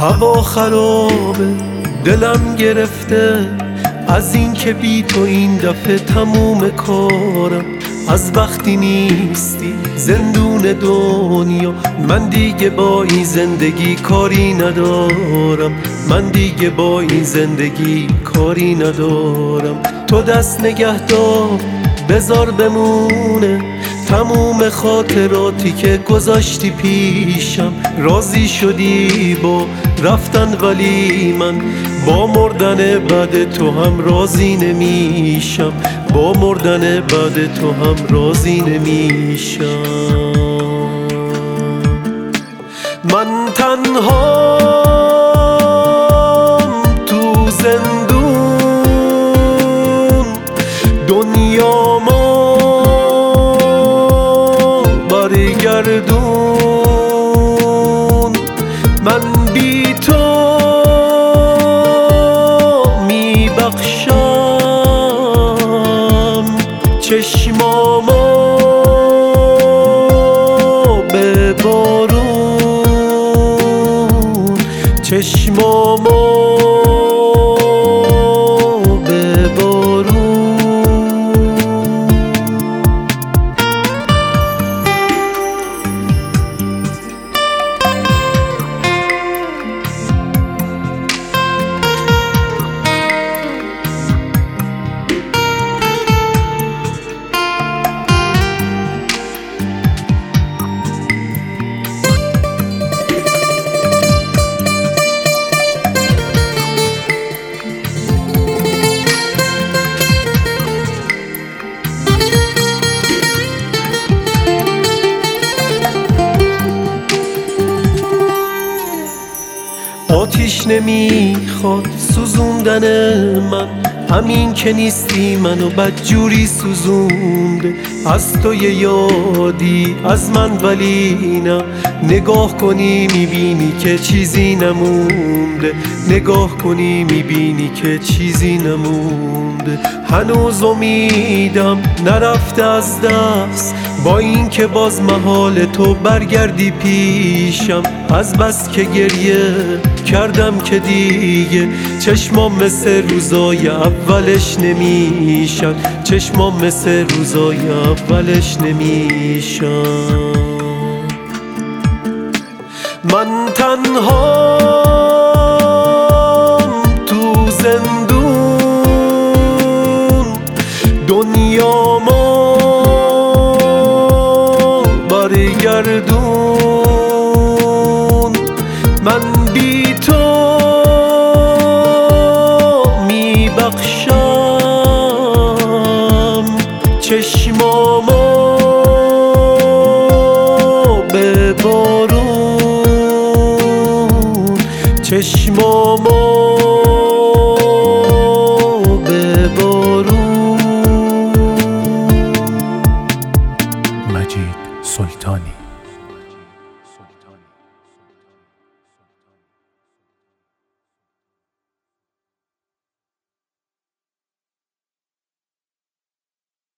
هوا خرابه، دلم گرفته از این که بی تو این دفعه تموم کارم. از وقتی نیستی زندون دنیا، من دیگه با این زندگی کاری ندارم. من دیگه با این زندگی کاری ندارم. تو دست نگه دار بذار بمونه تموم خاطراتی که گذاشتی پیشم. راضی شدی با رفتن ولی من با مردن بعد تو هم راضی نمیشم. با مردن بعد تو هم راضی نمیشم. من تنهام تو زندون، دنیامو برگردون. من بی تو میبخشم چشمامو به بارون، چشمامو به بارون. آتیش نمیخواد سوزوندن من، همین که نیستی منو بدجوری سوزونده. از تو یه یادی از من ولی نه، نگاه کنی میبینی که چیزی نمونده. نگاه کنی میبینی که چیزی نمونده. هنوز امیدم نرفته از دست، با این که باز محال تو برگردی پیشم. از بس که گریه کردم که دیگه چشمام مثل روزای اولش نمیشن. چشمام مثل روزای اولش نمیشن. من تنهام تو زندون، دنیامو برگردون. من بی تو میبخشم چشمامو به بارون، چشمامو به بارون. مجید سلطانی.